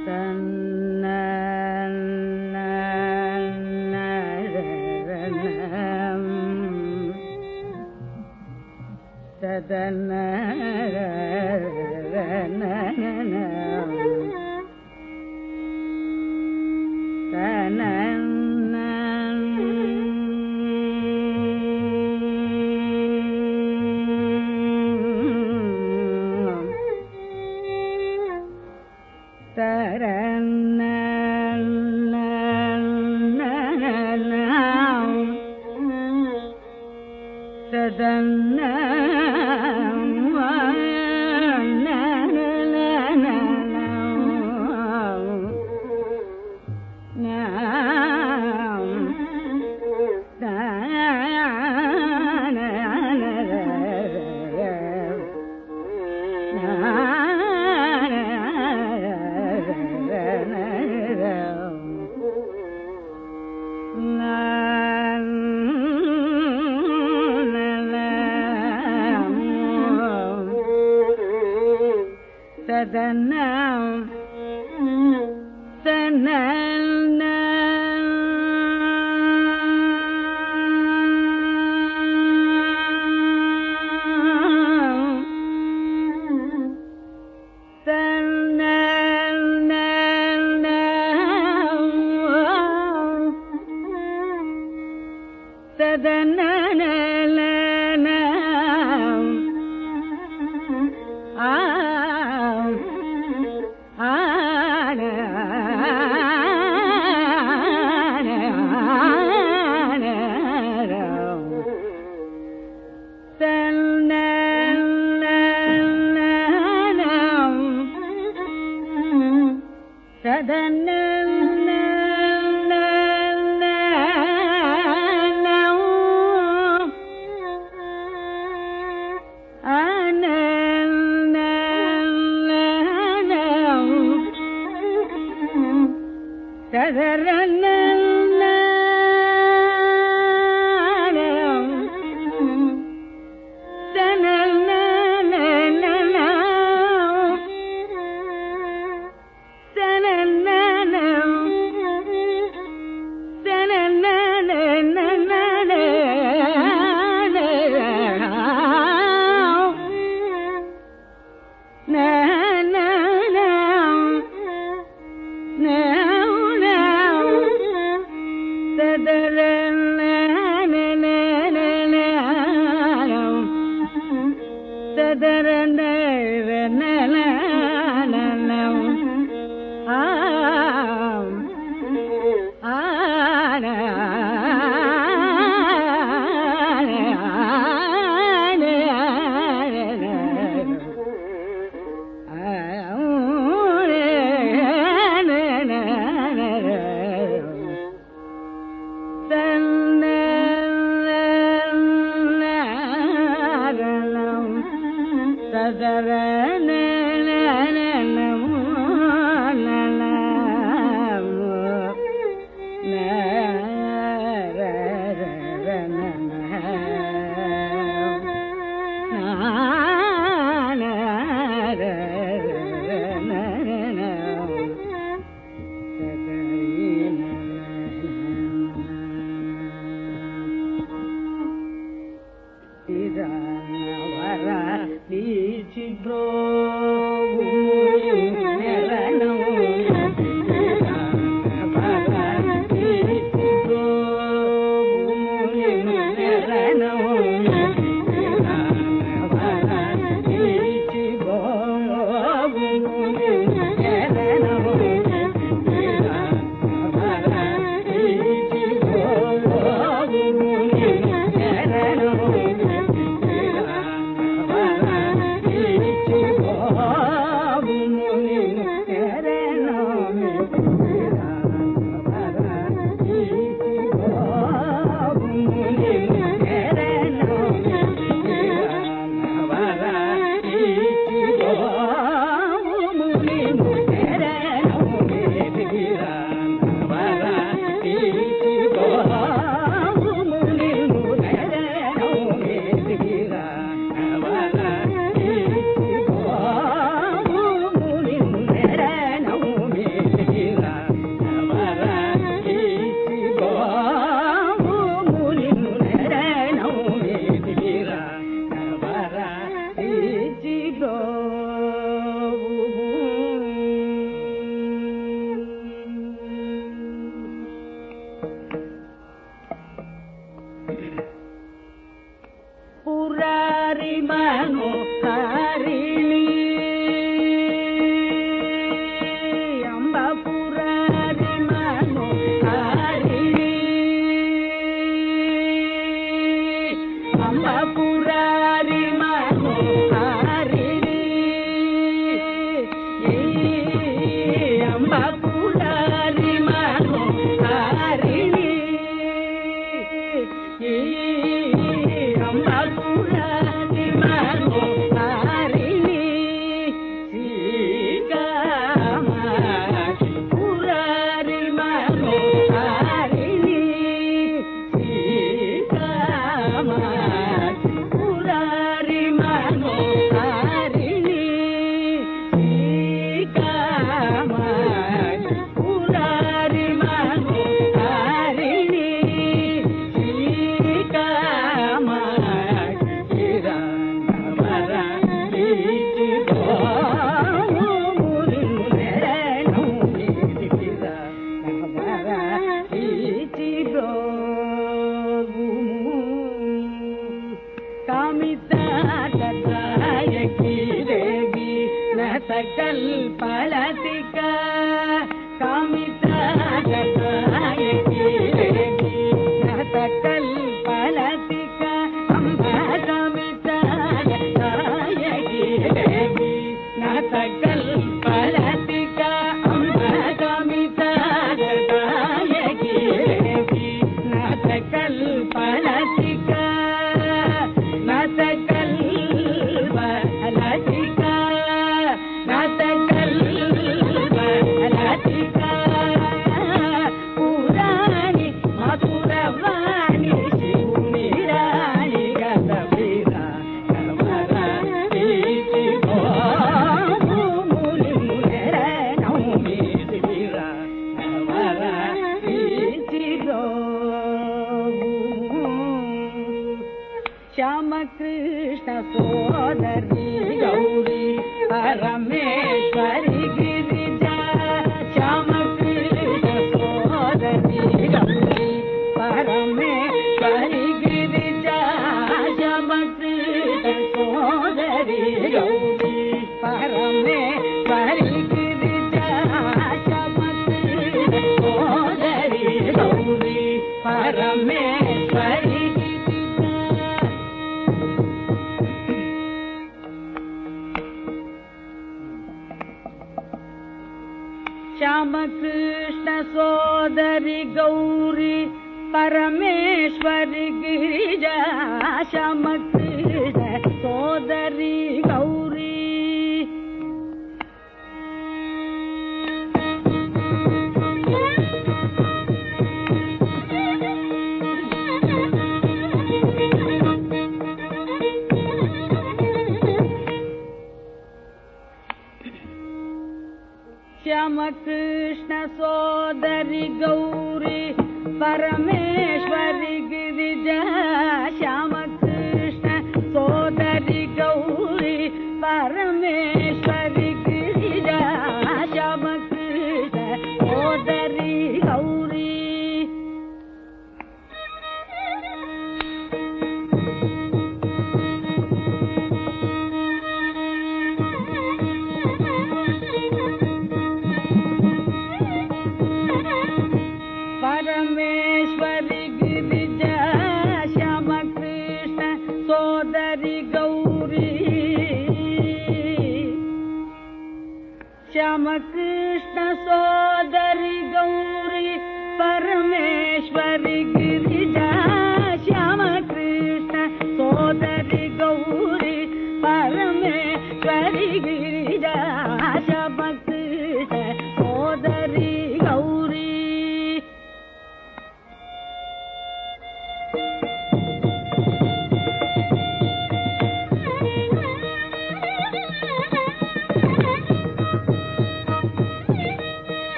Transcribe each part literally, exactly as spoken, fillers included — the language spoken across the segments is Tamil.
la la la la la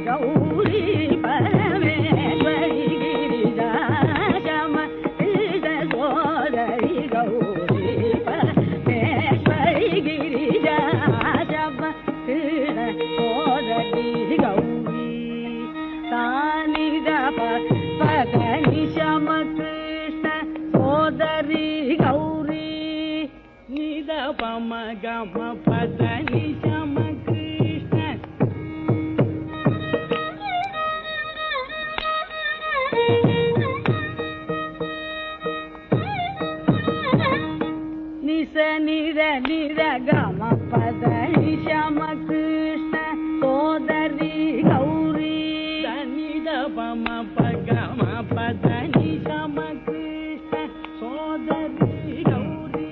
Gowri Parameswari கிரிஜாஜம சோதரி கௌரி பரமேஸ்வரி கிரிஜாஜம சோதரி கௌரி தானித பதனி சம கிருஷ்ண சோதரி கௌரி நித பம கம பதனி சம கிருஷ்ண நிச நிர நிர கம பதனி சம கிருஷ்ண சோதரி கௌரி தனித பம பகம பதனி சம கிருஷ்ண சோதரி கௌரி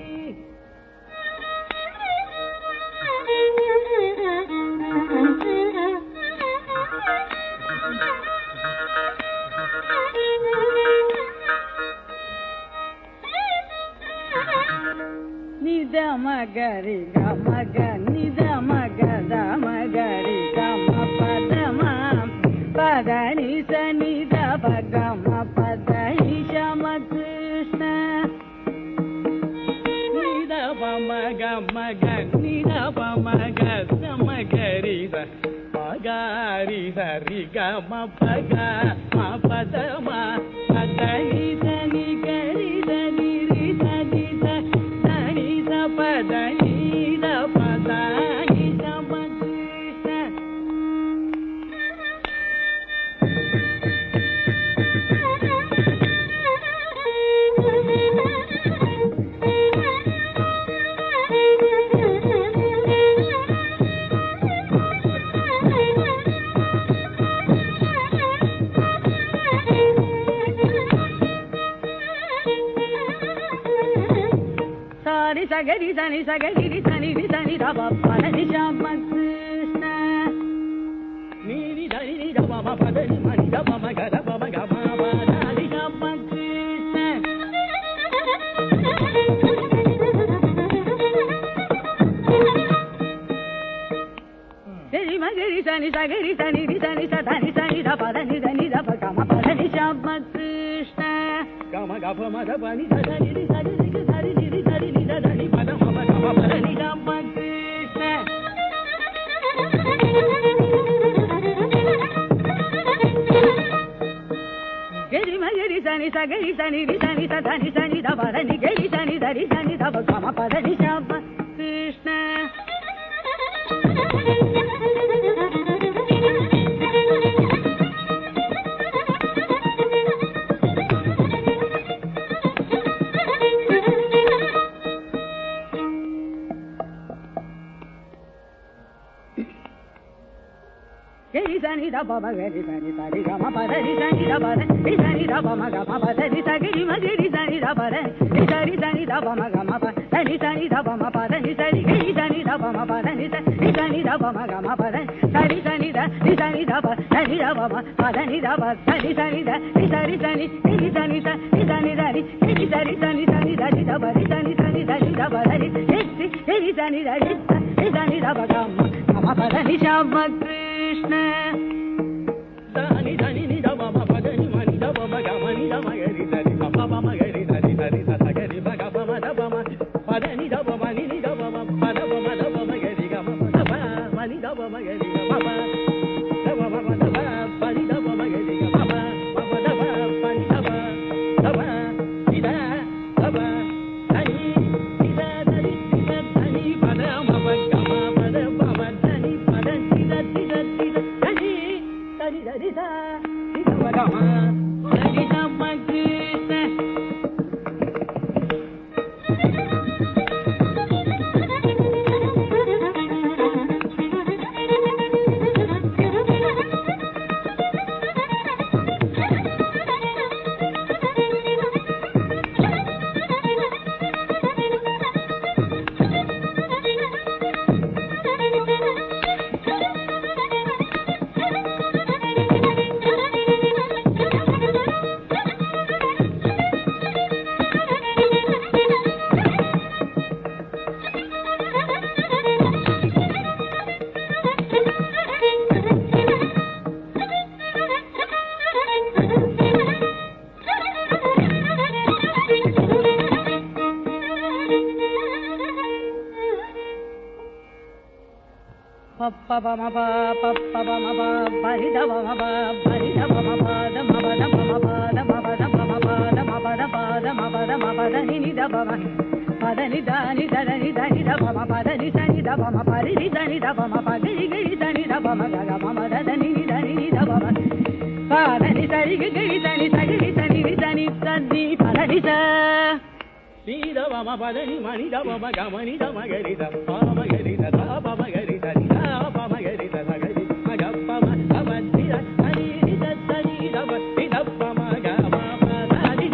நித மகரி கமக நித மகத மகரி கம பதம பதனி சனித பகம பதனி சம கிருஷ்ண நித பமக மக நித பமக மகரி பகாரி சரி கம பக ம பதம பதனி சனி கரி சனி ரி சனி சனி த பதனி த பதனி சம கிருஷ்ண சகரி சனி சகரி சனி சனி தப பதனி சம கிருஷ்ண நீரி தனி தப பதனி மணி தப மக தப மக பதனி சம கிருஷ்ண சரி மகரி சனி சகரி சனி சனி சனி சனி தப பதனி தனி தப கம பதனி சம கிருஷ்ண கம கப மத பனி சனி சனி சரி சரி சரி நிதனி பதம கம பதனி சம கிருஷ்ண கரி மகரி சனி சகரி சனி சனி சனி சனி தப பதனி கரி சனி தரி சனி தப கம பதனி சம கிருஷ்ண சனி தப மகரி சனி சரி கம பதனி சனி தப ரி சனி தப மக ம பதனி சகரி மகரி சனி தப ரி சரி சனி தப மக ம பதனி சனி தப ம பதனி சரி கரி சனி தப ம பதனி ரி சனி தப மக ம பதனி சரி சனி த ரி சனி தப சனி தப ம பதனி தப சரி சனி த ரி சரி சனி ரி சனி த ரி சனி த ரி ரி சரி சனி சனி த ரி தப ரி சனி சனி த ரி தப ரி ரி சனி த ரி ரி சனி தப கம கம பதனி சம கிருஷ்ண சனி சனி நி தப ம பதனி மணி தப மக மணி த மகரி சரி தப மகரி சரி சரி சகரி மக பம தப ம பதனி தப மணி நி தப ம பதப ம தப மகரி கம தப மணி தப மகரி கம தப ம தப பனி தப மகரி கம ம தப பனி தப தப இத தப தனி இத தனி இத தனி பத ம கம பத பம தனி பத இத இத இத தனி தனி தனி த இத கம தனி சம கிருஷ்ண பப்பபம பப்பபம பரிதவம பரிதவம பதம பதம பதம பதம பதம பதம பதம பதனி நிதபம பதனி தானி தனி தனி தபம பதனி சனி தபம பரிதி சனி தபம பகரி கரி சனி தபம கம தனி தனி தபம பதனி சரி கரி சனி சகரி சனி சனி சனி பதனி ச நீதபம பதனி மணி தபம கமனி தம கரி தபம கரி தபம கரி தனி தபம கரி தகரி மகப்பம கமதி சனி சனி தப தபம கம பதனி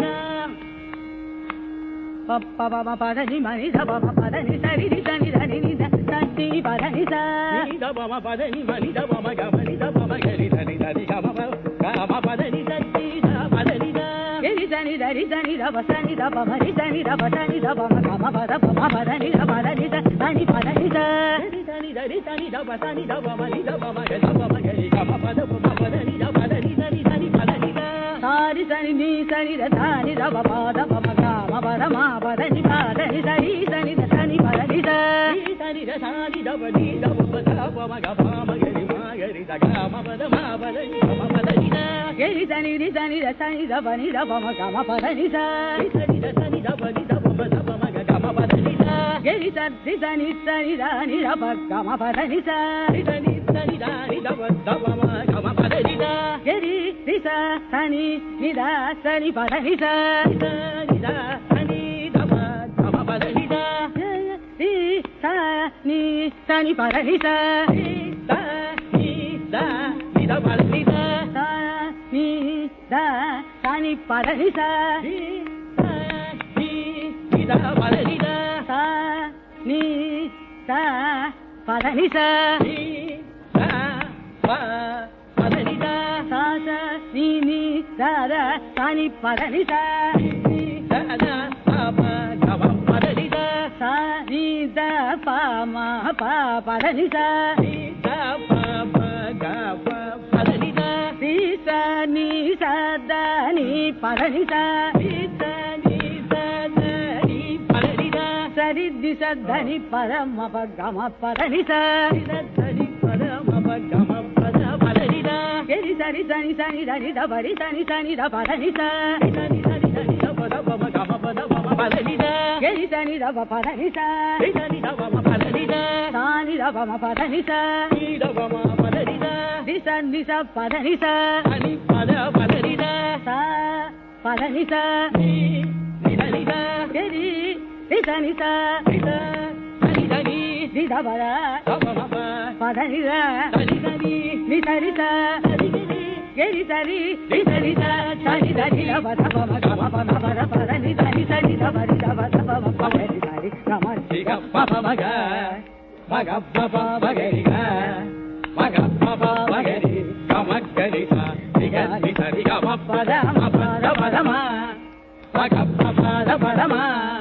பப்பபம பதனி மணி தபம பதனி சரி சனி தனி சனி பதனி ச நீதபம பதனி மணி தபம கமனி தபம கரி தனி தனி கம கம பதனி சனி பதனி கரி சனி தரி சனி தப சனி தப மரி சனி தப சனி தபம கம பதம பதனி பதனி சனி பதனி ச சனி தரி சனி தப சனி தப மரி தபம கம கரி கம பதம பதனி பதனி சனி சனி பதனி சாரி சனி நீ சனி தனி தப பதம கம பதம பதனி பதனி சரி சனி சனி பதனி ச சனி சனி தப நீ தப பதம கம கரி மகரி தகம பதம பதனி கம பதனி கரி சனி ரி சனி சனி தப நீ தபம கம பதனி ச சனி சனி தப நீ தப பதம கம பதனி ச கரி சனி சனி சனி தனி தப கம பதனி ச சனி சனி தனி தப தபம கம பதனி ச கரி ரி ச சனி நி த சனி பதனி ச சனி த சனி தப கம பதனி ச ரி ச நி சனி பதனி ச ரி த நி த நி த பதனி ச த நி த சனி பதனி ச ரி த நி நி த பதனி ச த நி த பதனி ச ரி த ப பதனி ச ச ச நி நி த த சனி பதனி ச ரி த த ப ப கம பதனி ச ச ரி த ப ம ப பதனி ச ரி த ப ப க ப பதனி ச ரி ச நி ச த நி பதனி ச ரி ச நி ச த நி பதனி ச சரி தி ச த நி பதம ப கம பதனி ச ரி த நி பதம ப கம பத பதனி ச கரி சரி சனி சனி தனி த பரி சனி சனி த பதனி ச சனி சனி சனி த பத பம கம பத பம பதனி ச கரி சனி த ப பதனி ச சனி த பம பதனி ச சானி த பம பதனி ச நீ த பம பதனி ச தி சனி ச பதனி ச சனி பத பதனி ச ச பதனி ச நீ நீ தனி ச கரி தி சனி ச தி ச சனி தனி தி த பத பம ப பதனி ச சனி சனி நீ சரி ச சரி கரி சரி தி சரி ச சனி தனி த பத பம கம பம பத பதனி சனி சனி த பரி த பத பம பதனி சரி கம தி க ப ப க மக ப ப பகரி க மக ப ப பகரி கம கரி ச தி க தி சரி க ப பத ம பத பத ம மக ப பத பத ம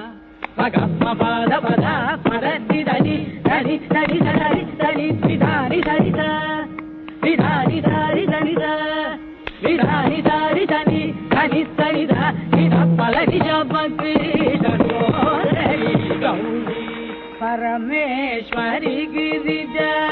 மக ப பத பத பத தி தனி தனி தனி சரி தனி தி தனி சரி ச தி தனி சரி தனி ச தி தனி சரி தனி தனி சரி த தி த பலனி ஜபக்ரி தனோரி கௌரி परमेश्वरी गिरिजा